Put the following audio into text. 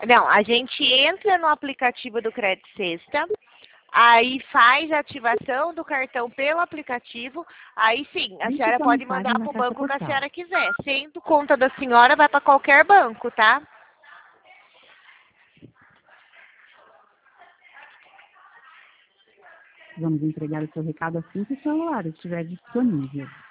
Não, a gente entra no aplicativo do Crédito Sexta, aí faz a ativação do cartão pelo aplicativo, aí sim, a senhora pode mandar para o banco que a senhora quiser. Sendo conta da senhora, vai para qualquer banco, tá? Vamos entregar o seu recado assim que o celular estiver disponível.